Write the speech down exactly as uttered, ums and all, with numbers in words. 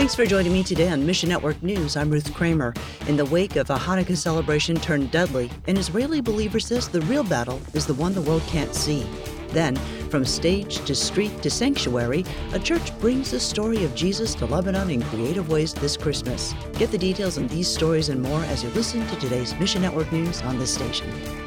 Thanks for joining me today on Mission Network News. I'm Ruth Kramer. In the wake of a Hanukkah celebration turned deadly, an Israeli believer says the real battle is the one the world can't see. Then, from stage to street to sanctuary, a church brings the story of Jesus to Lebanon in creative ways this Christmas. Get the details on these stories and more as you listen to today's Mission Network News on this station.